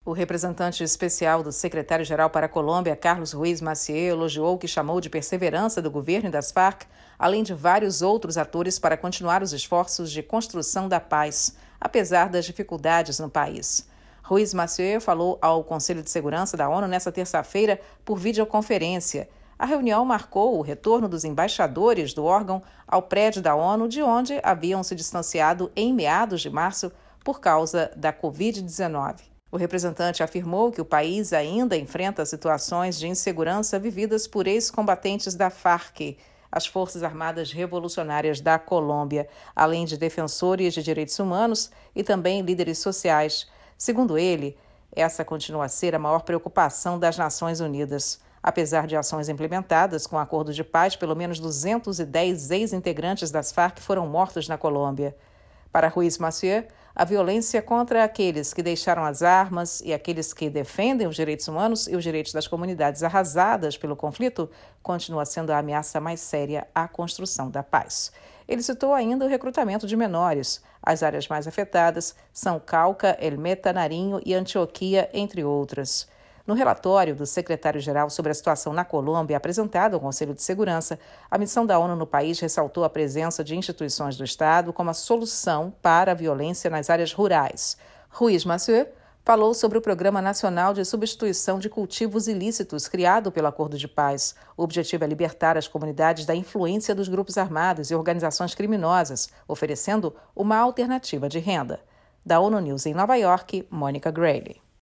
O representante especial do secretário-geral para a Colômbia, Carlos Ruiz Massieu, elogiou o que chamou de perseverança do governo e das Farc, além de vários outros atores para continuar os esforços de construção da paz, apesar das dificuldades no país. Ruiz Massieu falou ao Conselho de Segurança da ONU nesta terça-feira por videoconferência. A reunião marcou o retorno dos embaixadores do órgão ao prédio da ONU, de onde haviam se distanciado em meados de março por causa da Covid-19. O representante afirmou que o país ainda enfrenta situações de insegurança vividas por ex-combatentes da Farc, as Forças Armadas Revolucionárias da Colômbia, além de defensores de direitos humanos e também líderes sociais. Segundo ele, essa continua a ser a maior preocupação das Nações Unidas. Apesar de ações implementadas com acordo de paz, pelo menos 210 ex-integrantes das Farc foram mortos na Colômbia. Para Ruiz Massieu, a violência contra aqueles que deixaram as armas e aqueles que defendem os direitos humanos e os direitos das comunidades arrasadas pelo conflito continua sendo a ameaça mais séria à construção da paz. Ele citou ainda o recrutamento de menores. As áreas mais afetadas são Cauca, El Meta, Nariño e Antioquia, entre outras. No relatório do secretário-geral sobre a situação na Colômbia, apresentado ao Conselho de Segurança, a missão da ONU no país ressaltou a presença de instituições do Estado como a solução para a violência nas áreas rurais. Ruiz Massieu falou sobre o Programa Nacional de Substituição de Cultivos Ilícitos, criado pelo Acordo de Paz. O objetivo é libertar as comunidades da influência dos grupos armados e organizações criminosas, oferecendo uma alternativa de renda. Da ONU News em Nova York, Mônica Grayle.